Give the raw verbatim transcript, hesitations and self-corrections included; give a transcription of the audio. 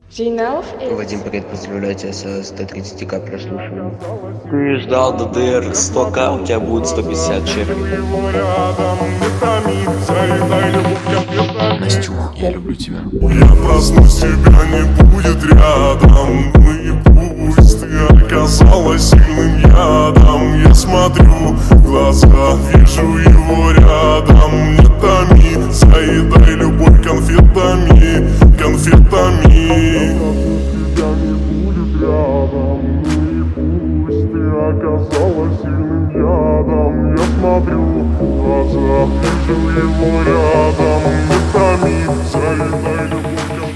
Вадим, привет, поздравляю тебя со ста тридцатью ка прослушиваний. Ты ждал ДДР сто ка, у тебя будет сто пятьдесят чек. Настюх, я люблю тебя. Я проснусь, тебя не будет рядом. Ну и пусть ты оказалась сильным ядом. Я смотрю в глаза, вижу его рядом. Не томи, заедай любовь конфетами, конфетами. Тебя не будет рядом. Ну и пусть ты оказалась сильным ядом. Я смотрю в глаза, вижу его рядом. Не томи, заедай любовь конфетами.